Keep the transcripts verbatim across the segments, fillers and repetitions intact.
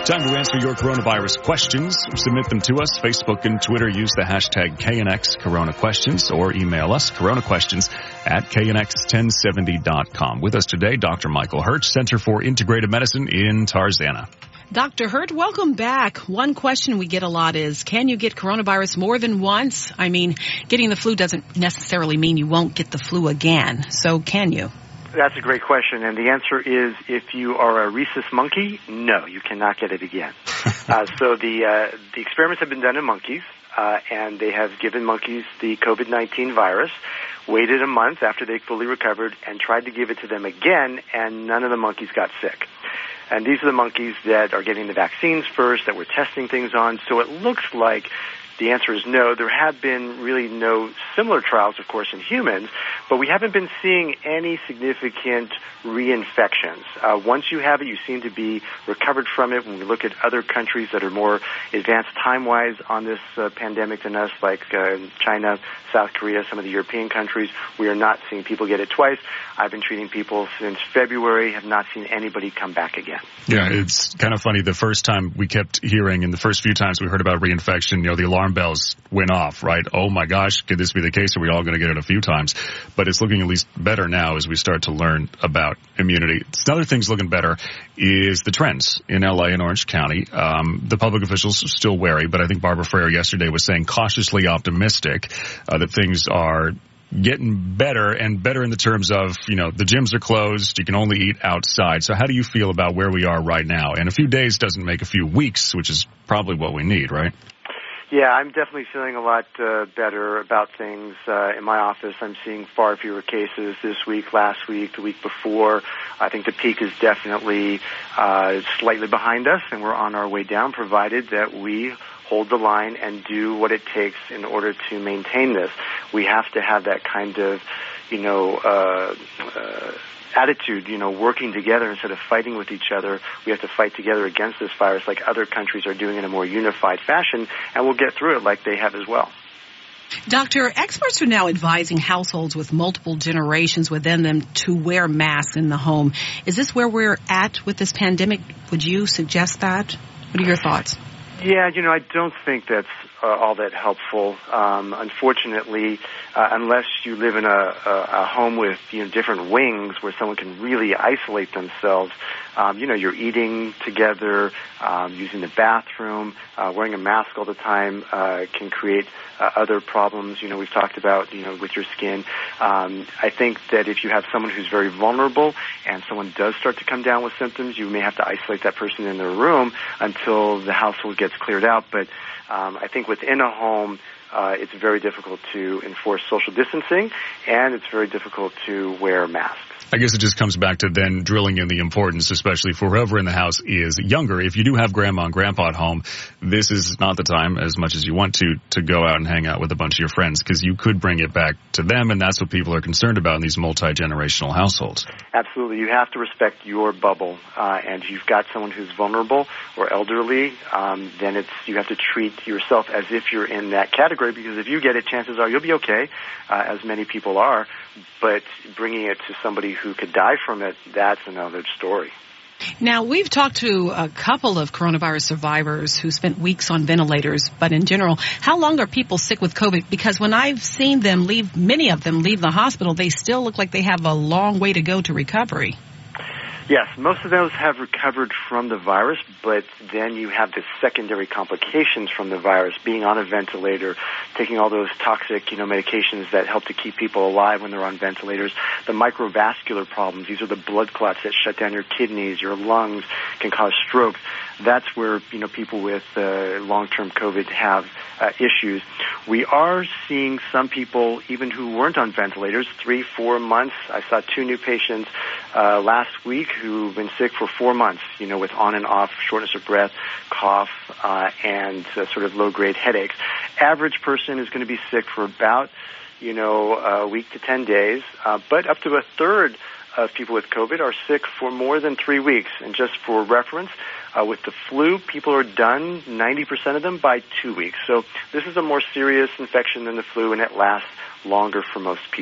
Time to answer your coronavirus questions. Submit them to us. Facebook and Twitter use the hashtag K N X Corona Questions or email us coronaquestions at K N X ten seventy dot com. With us today, Doctor Michael Hurt, Center for Integrative Medicine in Tarzana. Doctor Hurt, welcome back. One question we get a lot is, can you get coronavirus more than once? I mean, getting the flu doesn't necessarily mean you won't get the flu again. So can you? That's a great question, and the answer is if you are a rhesus monkey, no, you cannot get it again. uh, so the uh, the experiments have been done in monkeys, uh, and they have given monkeys the COVID nineteen virus, waited a month after they fully recovered, and tried to give it to them again, and none of the monkeys got sick. And these are the monkeys that are getting the vaccines first, that we're testing things on, so it looks like the answer is no. There have been really no similar trials, of course, in humans, but we haven't been seeing any significant reinfections. Uh, once you have it, you seem to be recovered from it. When we look at other countries that are more advanced time-wise on this uh, pandemic than us, like uh, China, South Korea, some of the European countries, we are not seeing people get it twice. I've been treating people since February, have not seen anybody come back again. Yeah, it's kind of funny. The first time we kept hearing, and the first few times we heard about reinfection, you know, the alarm bells went off, right? Oh my gosh, could this be the case? Are we all going to get it a few times? But it's looking at least better now as we start to learn about immunity. Another thing's looking better is the trends in L A and Orange County. Um, the public officials are still wary, but I think Barbara Freire yesterday was saying cautiously optimistic uh, that things are getting better, and better in the terms of, you know, the gyms are closed, you can only eat outside. So how do you feel about where we are right now? And a few days doesn't make a few weeks, which is probably what we need, right? Yeah, I'm definitely feeling a lot uh, better about things. Uh, in my office, I'm seeing far fewer cases this week, last week, the week before. I think the peak is definitely uh, slightly behind us, and we're on our way down, provided that we hold the line and do what it takes in order to maintain this. We have to have that kind of, you know, uh, uh, attitude, you know, working together instead of fighting with each other. We have to fight together against this virus like other countries are doing in a more unified fashion, and we'll get through it like they have as well. Doctor, experts are now advising households with multiple generations within them to wear masks in the home. Is this where we're at with this pandemic? Would you suggest that? What are your thoughts? Yeah, you know, I don't think that's uh, all that helpful. Um, unfortunately, uh, unless you live in a, a, a home with, you know, different wings where someone can really isolate themselves, um, you know, you're eating together, um, using the bathroom, uh, wearing a mask all the time uh, can create uh, other problems, you know, we've talked about, you know, with your skin. Um, I think that if you have someone who's very vulnerable and someone does start to come down with symptoms, you may have to isolate that person in their room until the household gets cleared out. But um, I think within a home, uh, it's very difficult to enforce social distancing, and it's very difficult to wear masks. I guess it just comes back to then drilling in the importance, especially for whoever in the house is younger. If you do have grandma and grandpa at home, this is not the time, as much as you want to, to go out and hang out with a bunch of your friends, because you could bring it back to them, and that's what people are concerned about in these multi-generational households. Absolutely. You have to respect your bubble, uh, and if you've got someone who's vulnerable or elderly, um, then it's you have to treat yourself as if you're in that category, because if you get it, chances are you'll be okay, uh, as many people are, but bringing it to somebody who could die from it, that's another story. Now, we've talked to a couple of coronavirus survivors who spent weeks on ventilators, but in general, how long are people sick with COVID? Because when I've seen them leave, many of them leave the hospital, they still look like they have a long way to go to recovery. Yes, most of those have recovered from the virus, but then you have the secondary complications from the virus, being on a ventilator, taking all those toxic, you know, medications that help to keep people alive when they're on ventilators, the microvascular problems. These are the blood clots that shut down your kidneys, your lungs, can cause strokes. That's where, you know, people with uh, long-term COVID have uh, issues. We are seeing some people, even who weren't on ventilators, three, four months. I saw two new patients uh, last week who've been sick for four months, you know, with on and off shortness of breath, cough, uh, and uh, sort of low-grade headaches. Average person is going to be sick for about, you know, a week to ten days, uh, but up to a third of people with COVID are sick for more than three weeks. And just for reference, uh, with the flu, people are done, ninety percent of them, by two weeks. So this is a more serious infection than the flu, and it lasts longer for most people.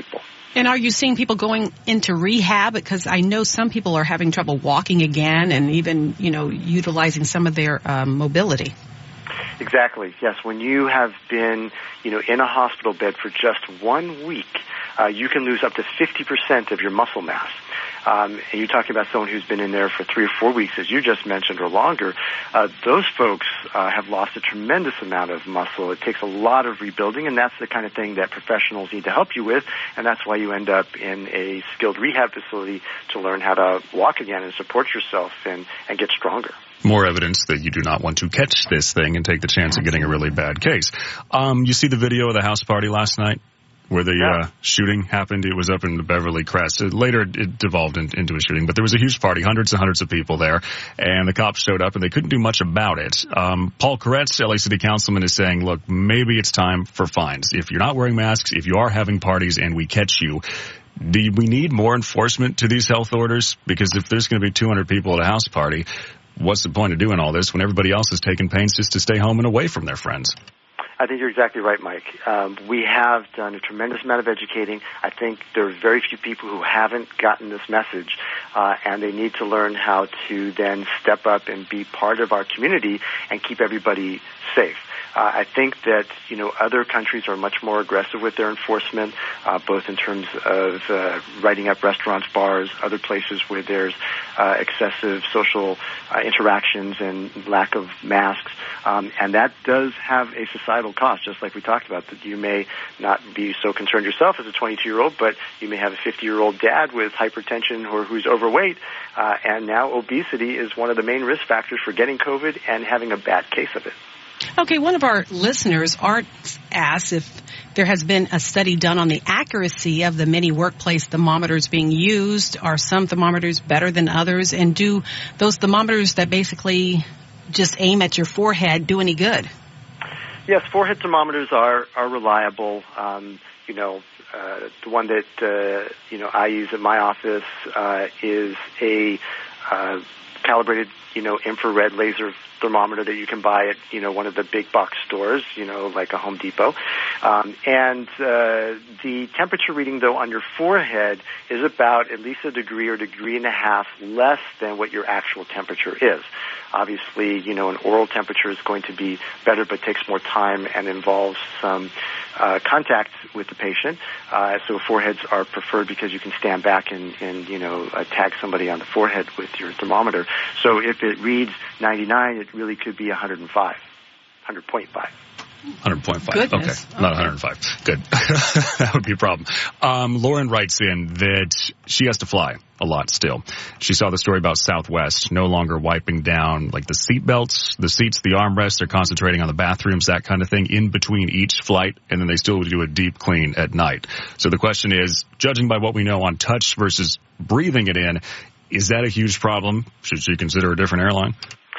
And are you seeing people going into rehab? Because I know some people are having trouble walking again and even, you know, utilizing some of their um, mobility. Exactly. Yes. When you have been, you know, in a hospital bed for just one week, uh, you can lose up to fifty percent of your muscle mass. Um, and you're talking about someone who's been in there for three or four weeks, as you just mentioned, or longer. Uh, those folks uh, have lost a tremendous amount of muscle. It takes a lot of rebuilding, and that's the kind of thing that professionals need to help you with, and that's why you end up in a skilled rehab facility to learn how to walk again and support yourself and, and get stronger. More evidence that you do not want to catch this thing and take the chance of getting a really bad case. Um, you see the video of the house party last night where the yeah. uh, shooting happened? It was up in the Beverly Crest. Later it devolved in, into a shooting, but there was a huge party, hundreds and hundreds of people there, and the cops showed up and they couldn't do much about it. Um, Paul Koretz, L A City Councilman, is saying, look, maybe it's time for fines. If you're not wearing masks, if you are having parties and we catch you, do we need more enforcement to these health orders? Because if there's going to be two hundred people at a house party, what's the point of doing all this when everybody else is taking pains just to stay home and away from their friends? I think you're exactly right, Mike. Um, we have done a tremendous amount of educating. I think there are very few people who haven't gotten this message, uh, and they need to learn how to then step up and be part of our community and keep everybody safe. Uh, I think that, you know, other countries are much more aggressive with their enforcement, uh, both in terms of uh, writing up restaurants, bars, other places where there's uh, excessive social uh, interactions and lack of masks. Um, and that does have a societal cost, just like we talked about, that you may not be so concerned yourself as a twenty-two-year-old, but you may have a fifty-year-old dad with hypertension or who's overweight, uh, and now obesity is one of the main risk factors for getting COVID and having a bad case of it. Okay, one of our listeners, Art, asks if there has been a study done on the accuracy of the many workplace thermometers being used. Are some thermometers better than others? And do those thermometers that basically just aim at your forehead do any good? Yes, forehead thermometers are, are reliable. Um, you know, uh, the one that, uh, you know, I use at my office uh, is a uh, calibrated, you know, infrared laser thermometer that you can buy at, you know, one of the big box stores, you know, like a Home Depot. Um, and uh, the temperature reading, though, on your forehead is about at least a degree or degree and a half less than what your actual temperature is. Obviously, you know, an oral temperature is going to be better, but takes more time and involves some uh, contact with the patient. Uh, so foreheads are preferred because you can stand back and, and you know, uh, tag somebody on the forehead with your thermometer. So if it reads ninety-nine, it really could be one hundred five, one hundred point five. one hundred point five. Goodness. Okay, not one hundred five. Good. That would be a problem. Um, Lauren writes in that she has to fly a lot still. She saw the story about Southwest no longer wiping down like the seat belts, the seats, the armrests. They're concentrating on the bathrooms, that kind of thing, in between each flight, and then they still do a deep clean at night. So the question is, judging by what we know on touch versus breathing it in, is that a huge problem? Should she consider a different airline?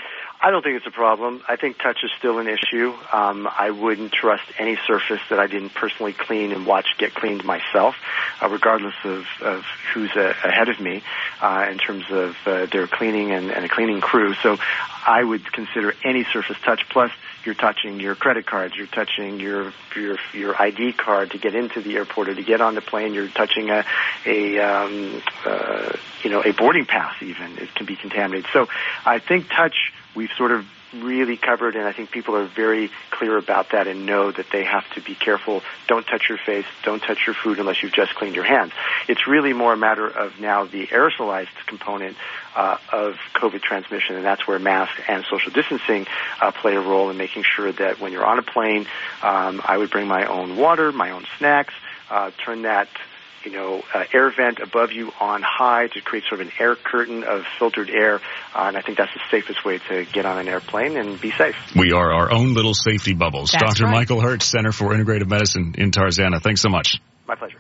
I don't think it's a problem. I think touch is still an issue. Um, I wouldn't trust any surface that I didn't personally clean and watch get cleaned myself, uh, regardless of, of who's uh, ahead of me uh, in terms of uh, their cleaning and, and a cleaning crew. So I would consider any surface touch. Plus, you're touching your credit cards, you're touching your your your I D card to get into the airport or to get on the plane. You're touching a a um, uh, you know a boarding pass. Even it can be contaminated. So I think touch we've sort of really covered, and I think people are very clear about that and know that they have to be careful. Don't touch your face, don't touch your food unless you've just cleaned your hands. It's really more a matter of now the aerosolized component uh, of COVID transmission, and that's where masks and social distancing uh, play a role in making sure that when you're on a plane, um, I would bring my own water, my own snacks, uh, turn that you know, uh, air vent above you on high to create sort of an air curtain of filtered air. Uh, and I think that's the safest way to get on an airplane and be safe. We are our own little safety bubbles. That's Doctor right. Michael Hertz, Center for Integrative Medicine in Tarzana. Thanks so much. My pleasure.